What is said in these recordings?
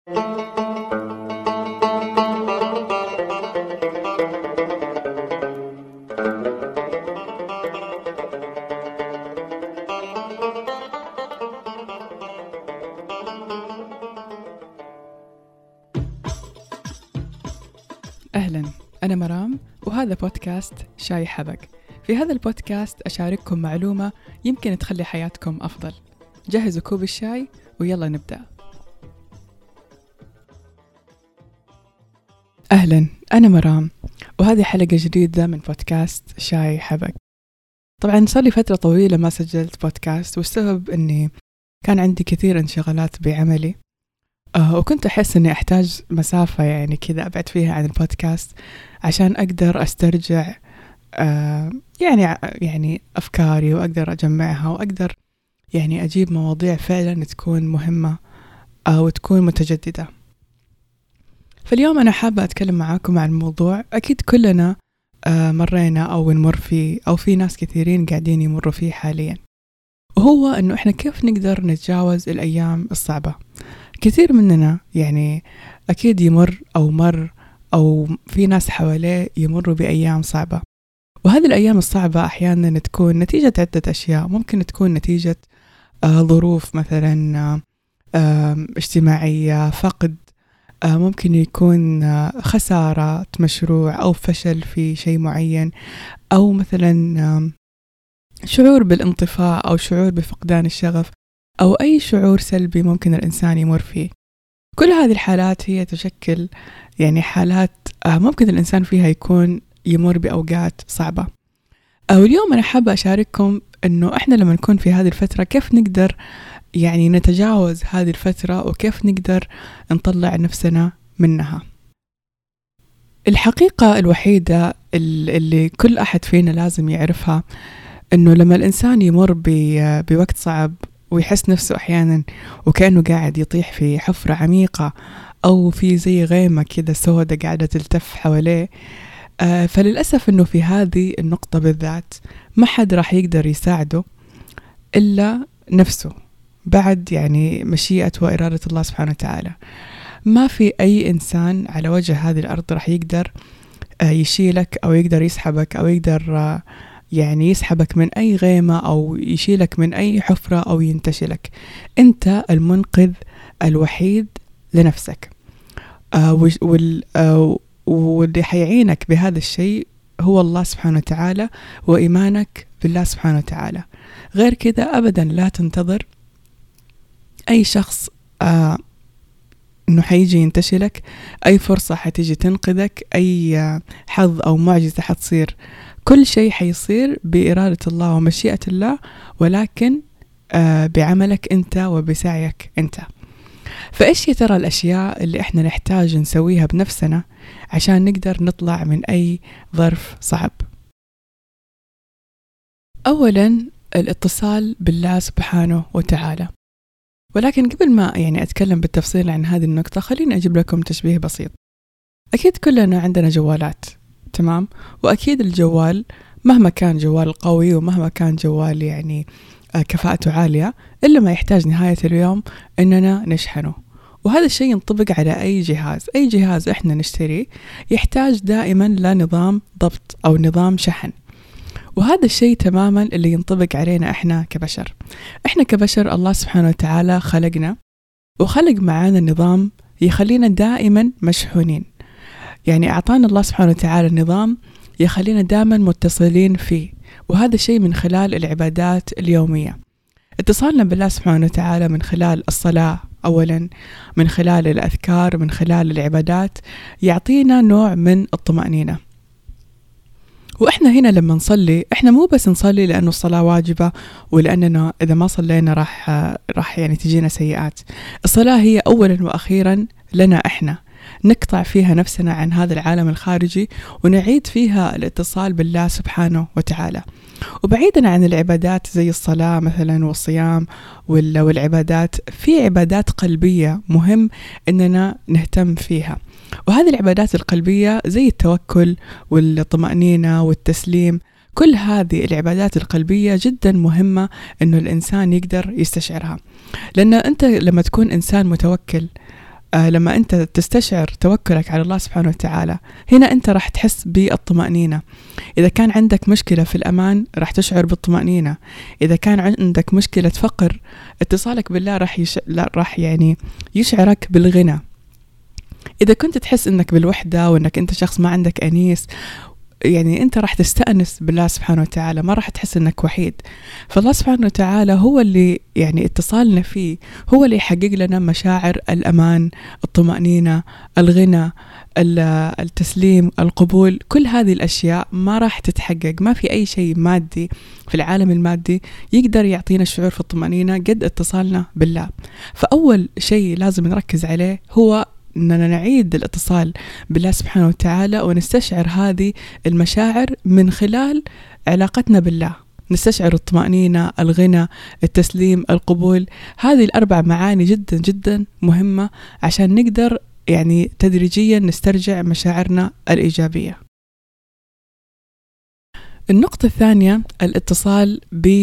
أهلاً، أنا مرام وهذا بودكاست شاي حبق. في هذا البودكاست أشارككم معلومة يمكن تخلي حياتكم أفضل. جهزوا كوب الشاي ويلا نبدأ. أهلاً، أنا مرام وهذه حلقة جديدة من بودكاست شاي حبق. طبعاً صار لي فترة طويلة ما سجلت بودكاست، والسبب أني كان عندي كثير انشغالات بعملي، وكنت أحس أني أحتاج مسافة يعني كذا أبعد فيها عن البودكاست عشان أقدر أسترجع يعني أفكاري، وأقدر أجمعها، وأقدر يعني أجيب مواضيع فعلا تكون مهمة وتكون متجددة. فاليوم أنا حابة أتكلم معاكم عن موضوع أكيد كلنا مرينا أو نمر فيه، أو في ناس كثيرين قاعدين يمروا فيه حاليا، وهو أنه إحنا كيف نقدر نتجاوز الأيام الصعبة. كثير مننا يعني أكيد يمر أو في ناس حواليه يمروا بأيام صعبة، وهذه الأيام الصعبة أحيانا تكون نتيجة عدة أشياء. ممكن تكون نتيجة ظروف مثلا اجتماعية، فقد، ممكن يكون خسارة مشروع أو فشل في شيء معين، أو مثلا شعور بالانطفاء أو شعور بفقدان الشغف، أو أي شعور سلبي ممكن الإنسان يمر فيه. كل هذه الحالات هي تشكل يعني حالات ممكن الإنسان فيها يكون يمر بأوقات صعبة. واليوم أنا حابة أشارككم أنه إحنا لما نكون في هذه الفترة كيف نقدر يعني نتجاوز هذه الفترة، وكيف نقدر نطلع نفسنا منها. الحقيقة الوحيدة اللي كل أحد فينا لازم يعرفها أنه لما الإنسان يمر بوقت صعب ويحس نفسه أحيانا وكأنه قاعد يطيح في حفرة عميقة، أو في زي غيمة كده سودة قاعدة تلتف حواليه، فللأسف أنه في هذه النقطة بالذات ما حد راح يقدر يساعده إلا نفسه، بعد يعني مشيئة وإرادة الله سبحانه وتعالى. ما في أي إنسان على وجه هذه الأرض راح يقدر يشيلك، أو يقدر يسحبك، أو يقدر يعني يسحبك من أي غيمة، أو يشيلك من أي حفرة، أو ينتشلك. أنت المنقذ الوحيد لنفسك، واللي حيعينك بهذا الشيء هو الله سبحانه وتعالى، وإيمانك بالله سبحانه وتعالى. غير كذا أبدا لا تنتظر أي شخص إنه حيجي ينتشلك، أي فرصة حتيجي تنقذك، أي حظ أو معجزة حتصير. كل شيء حيصير بإرادة الله ومشيئة الله، ولكن بعملك أنت وبسعيك أنت. فإيش يا ترى الأشياء اللي إحنا نحتاج نسويها بنفسنا عشان نقدر نطلع من أي ظرف صعب؟ أولا الاتصال بالله سبحانه وتعالى. ولكن قبل ما يعني أتكلم بالتفصيل عن هذه النقطة، خليني أجيب لكم تشبيه بسيط. أكيد كلنا عندنا جوالات، تمام؟ وأكيد الجوال مهما كان جوال قوي، ومهما كان جوال يعني كفاءته عالية، إلا ما يحتاج نهاية اليوم إننا نشحنه. وهذا الشيء ينطبق على أي جهاز إحنا نشتريه يحتاج دائما لنظام ضبط أو نظام شحن. وهذا الشيء تماما اللي ينطبق علينا إحنا كبشر. إحنا كبشر الله سبحانه وتعالى خلقنا، وخلق معانا نظام يخلينا دائما مشحونين. يعني أعطانا الله سبحانه وتعالى نظام يخلينا دائما متصلين فيه، وهذا الشيء من خلال العبادات اليومية. اتصالنا بالله سبحانه وتعالى من خلال الصلاة أولا، من خلال الأذكار، من خلال العبادات، يعطينا نوع من الطمأنينة. وإحنا هنا لما نصلي، إحنا مو بس نصلي لأنه الصلاة واجبة، ولأننا إذا ما صلينا راح يعني تجينا سيئات. الصلاة هي أولا وأخيرا لنا إحنا، نقطع فيها نفسنا عن هذا العالم الخارجي، ونعيد فيها الاتصال بالله سبحانه وتعالى. وبعيدا عن العبادات زي الصلاة مثلا والصيام والعبادات، في عبادات قلبية مهم إننا نهتم فيها. وهذه العبادات القلبية زي التوكل والطمأنينة والتسليم، كل هذه العبادات القلبية جدا مهمة إنه الإنسان يقدر يستشعرها. لأن أنت لما تكون إنسان متوكل لما أنت تستشعر توكلك على الله سبحانه وتعالى، هنا أنت راح تحس بالطمأنينة. إذا كان عندك مشكلة في الأمان راح تشعر بالطمأنينة. إذا كان عندك مشكلة فقر، اتصالك بالله راح يعني يشعرك بالغنى. إذا كنت تحس أنك بالوحدة وأنك أنت شخص ما عندك أنيس، يعني أنت راح تستأنس بالله سبحانه وتعالى، ما راح تحس أنك وحيد. فالله سبحانه وتعالى هو اللي يعني اتصالنا فيه هو اللي يحقق لنا مشاعر الأمان، الطمأنينة، الغنى، التسليم، القبول. كل هذه الأشياء ما راح تتحقق، ما في أي شيء مادي في العالم المادي يقدر يعطينا الشعور في الطمأنينة قد اتصالنا بالله. فأول شيء لازم نركز عليه هو أننا نعيد الاتصال بالله سبحانه وتعالى، ونستشعر هذه المشاعر من خلال علاقتنا بالله. نستشعر الطمأنينة، الغنى، التسليم، القبول. هذه الأربع معاني جدا جدا مهمة عشان نقدر يعني تدريجيا نسترجع مشاعرنا الإيجابية. النقطة الثانية الاتصال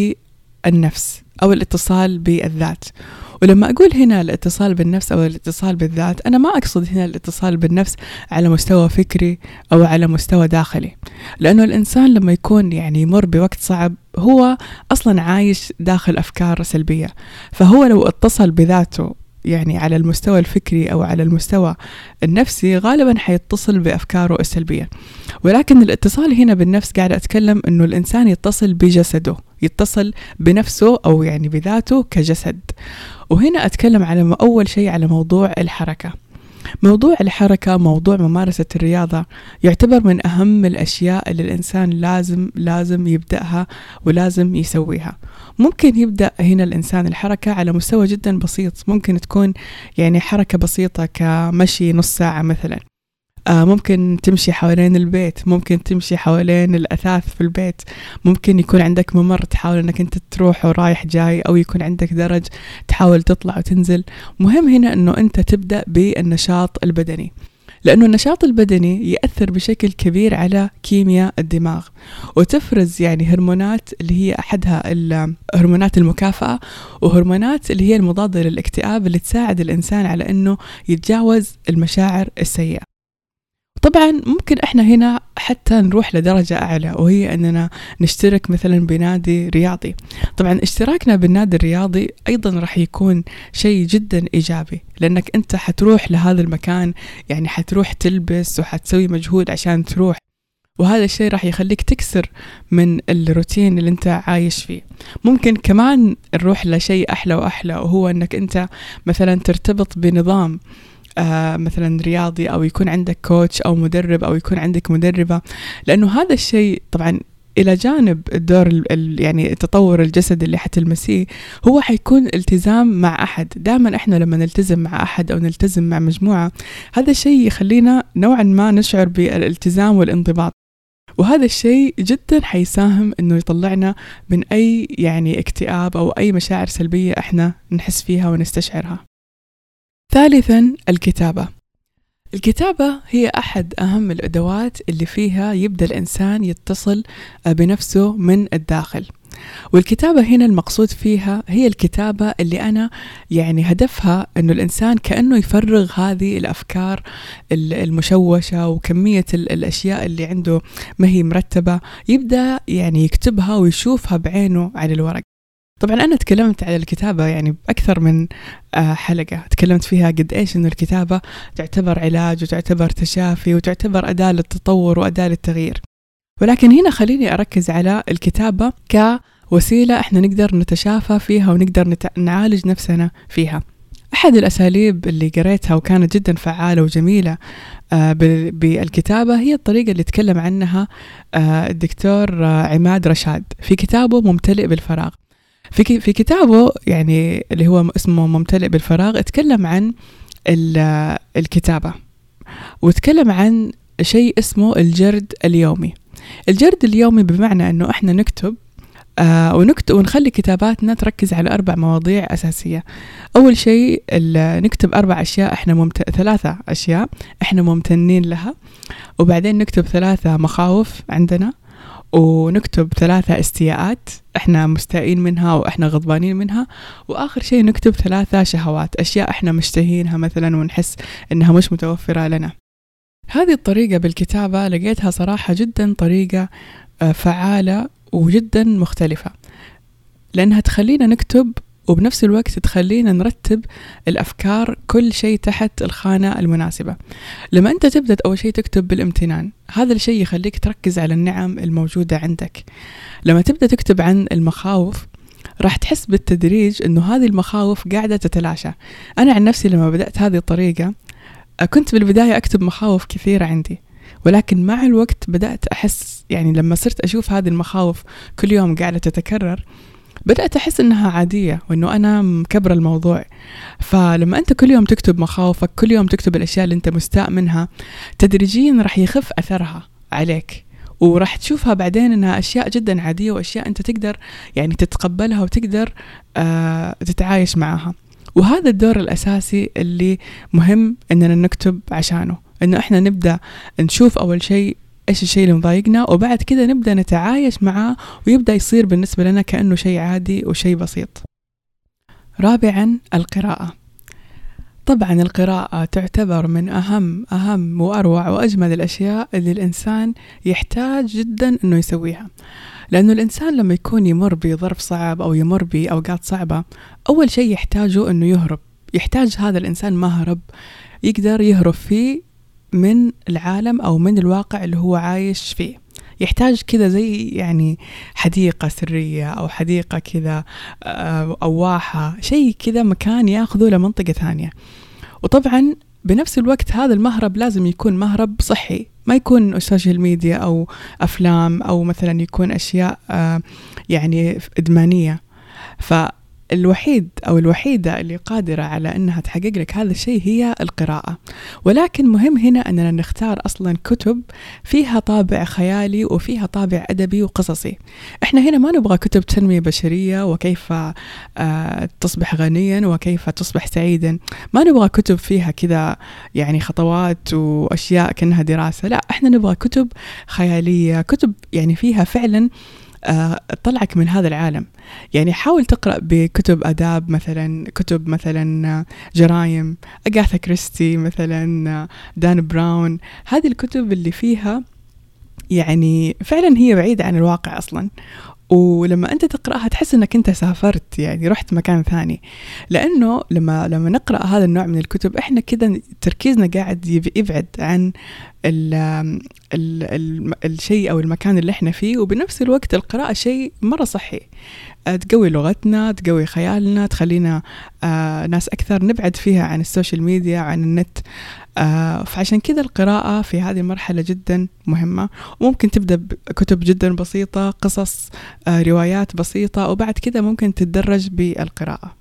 بالنفس أو الاتصال بالذات. ولما أقول هنا الاتصال بالنفس أو الاتصال بالذات، أنا ما أقصد هنا الاتصال بالنفس على مستوى فكري أو على مستوى داخلي، لأنه الإنسان لما يكون يعني يمر بوقت صعب هو أصلا عايش داخل أفكار سلبية، فهو لو اتصل بذاته يعني على المستوى الفكري أو على المستوى النفسي غالبا حيتصل بأفكاره السلبية. ولكن الاتصال هنا بالنفس قاعد أتكلم أنه الإنسان يتصل بجسده، يتصل بنفسه أو يعني بذاته كجسد. وهنا أتكلم على أول شيء على موضوع الحركة. موضوع الحركة، موضوع ممارسة الرياضة يعتبر من أهم الأشياء اللي الإنسان لازم يبدأها ولازم يسويها. ممكن يبدأ هنا الإنسان الحركة على مستوى جدا بسيط، ممكن تكون يعني حركة بسيطة كمشي نص ساعة مثلا، ممكن تمشي حوالين البيت، ممكن تمشي حوالين الأثاث في البيت، ممكن يكون عندك ممر تحاول أنك أنت تروح ورايح جاي، أو يكون عندك درج تحاول تطلع وتنزل. مهم هنا أنه أنت تبدأ بالنشاط البدني، لأنه النشاط البدني يأثر بشكل كبير على كيمياء الدماغ، وتفرز يعني هرمونات اللي هي أحدها هرمونات المكافأة، وهرمونات اللي هي المضادة للاكتئاب اللي تساعد الإنسان على أنه يتجاوز المشاعر السيئة. طبعا ممكن احنا هنا حتى نروح لدرجة أعلى، وهي أننا نشترك مثلا بنادي رياضي. طبعا اشتراكنا بالنادي الرياضي أيضا راح يكون شيء جدا إيجابي، لأنك أنت حتروح لهذا المكان، يعني حتروح تلبس وحتسوي مجهود عشان تروح، وهذا الشيء راح يخليك تكسر من الروتين اللي انت عايش فيه. ممكن كمان نروح لشيء أحلى وأحلى، وهو أنك أنت مثلا ترتبط بنظام مثلا رياضي، أو يكون عندك كوتش أو مدرب، أو يكون عندك مدربة. لأنه هذا الشيء طبعا إلى جانب الدور يعني التطور الجسد اللي حتلمسيه، هو حيكون التزام مع أحد. دائما إحنا لما نلتزم مع أحد أو نلتزم مع مجموعة، هذا الشيء يخلينا نوعا ما نشعر بالالتزام والانضباط، وهذا الشيء جدا حيساهم إنه يطلعنا من أي يعني اكتئاب أو أي مشاعر سلبية إحنا نحس فيها ونستشعرها. ثالثا الكتابة. الكتابة هي أحد أهم الأدوات اللي فيها يبدأ الإنسان يتصل بنفسه من الداخل. والكتابة هنا المقصود فيها هي الكتابة اللي أنا يعني هدفها أنه الإنسان كأنه يفرغ هذه الأفكار المشوشة وكمية الأشياء اللي عنده ما هي مرتبة، يبدأ يعني يكتبها ويشوفها بعينه على الورق. طبعا أنا تكلمت على الكتابة يعني أكثر من حلقة، تكلمت فيها قد إيش إنه الكتابة تعتبر علاج وتعتبر تشافي وتعتبر أداة للتطور وأداة للتغيير. ولكن هنا خليني أركز على الكتابة كوسيلة إحنا نقدر نتشافى فيها ونقدر نعالج نفسنا فيها. أحد الأساليب اللي قريتها وكانت جدا فعالة وجميلة بالكتابة هي الطريقة اللي تكلم عنها الدكتور عماد رشاد في كتابه ممتلئ بالفراغ. في كتابه يعني اللي هو اسمه ممتلئ بالفراغ اتكلم عن الكتابة، وتكلم عن شيء اسمه الجرد اليومي. الجرد اليومي بمعنى أنه إحنا نكتب ونخلي كتاباتنا تركز على 4 مواضيع أساسية. أول شيء نكتب 4 أشياء 3 أشياء إحنا ممتنين لها، وبعدين نكتب 3 مخاوف عندنا، ونكتب 3 استياءات احنا مستائين منها واحنا غضبانين منها، واخر شيء نكتب 3 شهوات، اشياء احنا مشتهينها مثلا ونحس انها مش متوفرة لنا. هذه الطريقة بالكتابة لقيتها صراحة جدا طريقة فعالة وجدا مختلفة، لأنها تخلينا نكتب وبنفس الوقت تخلينا نرتب الأفكار، كل شيء تحت الخانة المناسبة. لما أنت تبدأ أول شيء تكتب بالامتنان، هذا الشيء يخليك تركز على النعم الموجودة عندك. لما تبدأ تكتب عن المخاوف راح تحس بالتدريج أنه هذه المخاوف قاعدة تتلاشى. أنا عن نفسي لما بدأت هذه الطريقة كنت بالبداية أكتب مخاوف كثيرة عندي، ولكن مع الوقت بدأت أحس، يعني لما صرت أشوف هذه المخاوف كل يوم قاعدة تتكرر، بدأت أحس إنها عادية وإنه أنا مكبر الموضوع. فلما أنت كل يوم تكتب مخاوفك، كل يوم تكتب الأشياء اللي أنت مستاء منها، تدريجيا رح يخف أثرها عليك، ورح تشوفها بعدين إنها أشياء جدا عادية وأشياء أنت تقدر يعني تتقبلها وتقدر تتعايش معها. وهذا الدور الأساسي اللي مهم إننا نكتب عشانه، إنه إحنا نبدأ نشوف أول شيء إيش الشيء اللي مضايقنا، وبعد كده نبدأ نتعايش معاه ويبدأ يصير بالنسبة لنا كأنه شيء عادي وشيء بسيط. رابعا، القراءة. طبعا القراءة تعتبر من أهم وأروع وأجمل الأشياء اللي الإنسان يحتاج جدا إنه يسويها، لأنه الإنسان لما يكون يمر بظرف صعب أو يمر بأوقات صعبة، أول شيء يحتاجه إنه يهرب. يحتاج هذا الإنسان مهرب يقدر يهرب فيه من العالم أو من الواقع اللي هو عايش فيه. يحتاج كذا زي يعني حديقة سرية أو حديقة كذا أو واحة، شيء كذا مكان ياخذه لمنطقة ثانية. وطبعا بنفس الوقت هذا المهرب لازم يكون مهرب صحي، ما يكون السوشيال ميديا أو أفلام أو مثلا يكون أشياء يعني إدمانية. فالوحيد أو الوحيدة اللي قادرة على أنها تحقق لك هذا الشيء هي القراءة. ولكن مهم هنا أننا نختار أصلا كتب فيها طابع خيالي وفيها طابع أدبي وقصصي. إحنا هنا ما نبغى كتب تنمية بشرية وكيف تصبح غنيا وكيف تصبح سعيدا، ما نبغى كتب فيها كذا يعني خطوات وأشياء كأنها دراسة. لا، إحنا نبغى كتب خيالية، كتب يعني فيها فعلا طلعك من هذا العالم. يعني حاول تقرأ بكتب آداب، مثلا كتب مثلا جرايم، أغاثا كريستي مثلا، دان براون. هذه الكتب اللي فيها يعني فعلا هي بعيدة عن الواقع أصلا، ولما أنت تقرأها تحس أنك أنت سافرت، يعني رحت مكان ثاني. لأنه لما نقرأ هذا النوع من الكتب إحنا كده تركيزنا قاعد يبعد عن الشيء أو المكان اللي إحنا فيه. وبنفس الوقت القراءة شيء مرة صحي، تقوي لغتنا، تقوي خيالنا، تخلينا ناس أكثر نبعد فيها عن السوشيال ميديا، عن النت. فعشان كذا القراءة في هذه المرحلة جدا مهمة. وممكن تبدأ بكتب جدا بسيطة، قصص، روايات بسيطة، وبعد كذا ممكن تتدرج بالقراءة.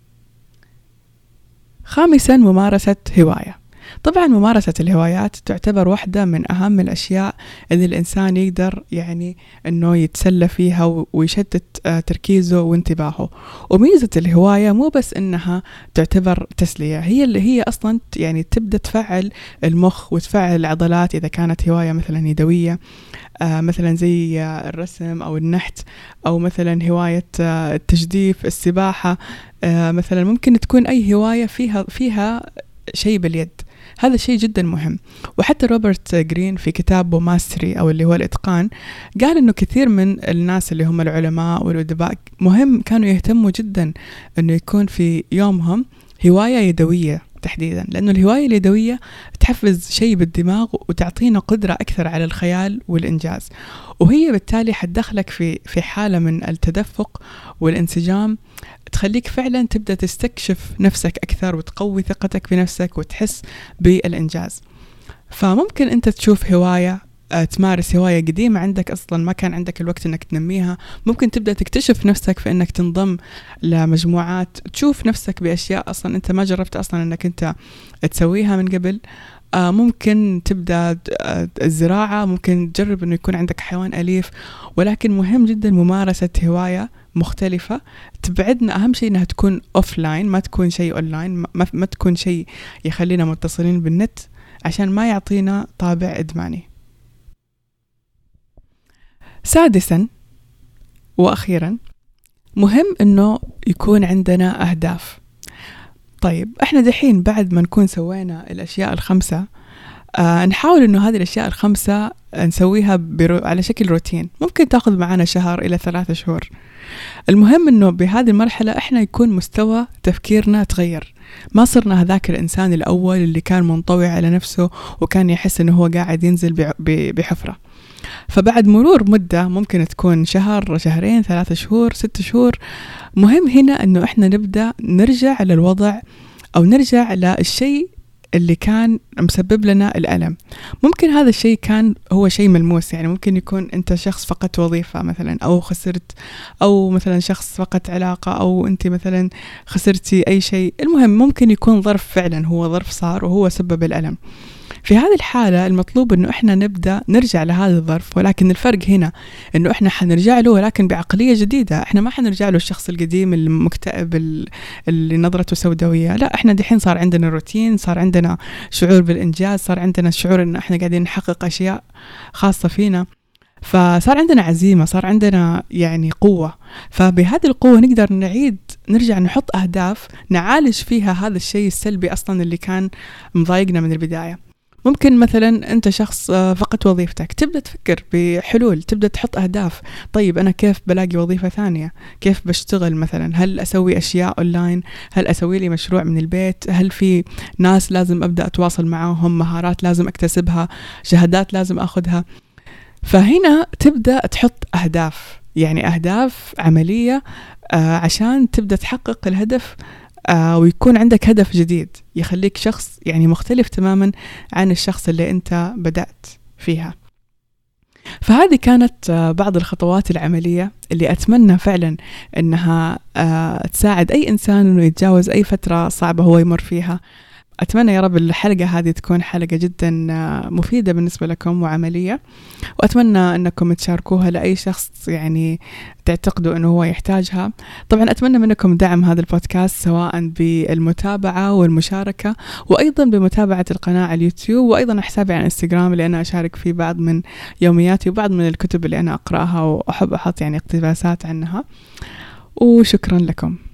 خامسا، ممارسة هواية. طبعا ممارسة الهوايات تعتبر واحدة من أهم الأشياء اللي الإنسان يقدر يعني أنه يتسلى فيها ويشتت تركيزه وانتباهه. وميزة الهواية مو بس أنها تعتبر تسلية، هي اللي هي أصلا يعني تبدأ تفعل المخ وتفعل العضلات. إذا كانت هواية مثلا يدوية، مثلا زي الرسم أو النحت، أو مثلا هواية التجديف، السباحة، مثلا ممكن تكون أي هواية فيها شيء باليد. هذا شيء جدا مهم. وحتى روبرت جرين في كتابه ماستري أو اللي هو الإتقان قال إنه كثير من الناس اللي هم العلماء والأدباء مهم كانوا يهتموا جدا إنه يكون في يومهم هواية يدوية تحديدا، لأنه الهواية اليدوية تحفز شيء بالدماغ وتعطينا قدرة أكثر على الخيال والإنجاز، وهي بالتالي حتدخلك في حالة من التدفق والانسجام، تخليك فعلا تبدأ تستكشف نفسك أكثر وتقوي ثقتك بنفسك وتحس بالإنجاز. فممكن أنت تشوف هواية، تمارس هواية قديمة عندك أصلا ما كان عندك الوقت أنك تنميها. ممكن تبدأ تكتشف نفسك في أنك تنضم لمجموعات، تشوف نفسك بأشياء أصلا أنت ما جربت أصلا أنك أنت تسويها من قبل. ممكن تبدأ الزراعة، ممكن تجرب أنه يكون عندك حيوان أليف. ولكن مهم جدا ممارسة هواية مختلفة تبعدنا. أهم شيء أنها تكون أوفلاين، ما تكون شيء أونلاين، ما تكون شيء يخلينا متصلين بالنت، عشان ما يعطينا طابع إدماني. سادسا وأخيرا، مهم إنه يكون عندنا أهداف. طيب إحنا دحين بعد ما نكون سوينا الأشياء الخمسة، نحاول إنه هذه الأشياء الخمسة نسويها على شكل روتين، ممكن تأخذ معنا 1 إلى 3 شهور. المهم إنه بهذه المرحلة إحنا يكون مستوى تفكيرنا تغير، ما صرنا هذاك الإنسان الأول اللي كان منطوي على نفسه وكان يحس إنه هو قاعد ينزل بحفرة. فبعد مرور مدة، ممكن تكون 1 2 3 شهور 6 شهور، مهم هنا إنه إحنا نبدأ نرجع للوضع أو نرجع للشيء اللي كان مسبب لنا الألم. ممكن هذا الشيء كان هو شيء ملموس، يعني ممكن يكون أنت شخص فقدت وظيفة مثلا، أو خسرت، أو مثلا شخص فقدت علاقة، أو أنت مثلا خسرتي أي شيء. المهم ممكن يكون ظرف فعلا هو ظرف صار وهو سبب الألم. في هذه الحالة المطلوب إنه إحنا نبدأ نرجع لهذا الظرف، ولكن الفرق هنا إنه إحنا حنرجع له ولكن بعقلية جديدة. إحنا ما حنرجع له الشخص القديم المكتئب اللي نظرته سوداوية، لا، إحنا دحين صار عندنا روتين، صار عندنا شعور بالإنجاز، صار عندنا شعور إن إحنا قاعدين نحقق أشياء خاصة فينا، فصار عندنا عزيمة، صار عندنا يعني قوة. فبهذه القوة نقدر نرجع نحط أهداف نعالج فيها هذا الشيء السلبي أصلا اللي كان مضايقنا من البداية. ممكن مثلا أنت شخص فقدت وظيفتك، تبدأ تفكر بحلول، تبدأ تحط أهداف. طيب أنا كيف بلاقي وظيفة ثانية؟ كيف بشتغل مثلا؟ هل أسوي أشياء أونلاين؟ هل أسوي لي مشروع من البيت؟ هل في ناس لازم أبدأ أتواصل معهم؟ مهارات لازم أكتسبها؟ شهادات لازم أخذها؟ فهنا تبدأ تحط أهداف، يعني أهداف عملية عشان تبدأ تحقق الهدف، ويكون عندك هدف جديد يخليك شخص يعني مختلف تماما عن الشخص اللي أنت بدأت فيها. فهذه كانت بعض الخطوات العملية اللي أتمنى فعلا أنها تساعد أي إنسان أنه يتجاوز أي فترة صعبة هو يمر فيها. أتمنى يا رب الحلقة هذه تكون حلقة جدا مفيدة بالنسبة لكم وعملية، وأتمنى أنكم تشاركوها لأي شخص يعني تعتقدوا أنه هو يحتاجها. طبعا أتمنى منكم دعم هذا البودكاست سواء بالمتابعة والمشاركة، وأيضا بمتابعة القناة على اليوتيوب، وأيضا حسابي على الانستغرام اللي أنا أشارك فيه بعض من يومياتي وبعض من الكتب اللي أنا أقرأها وأحب أحط يعني اقتباسات عنها. وشكرا لكم.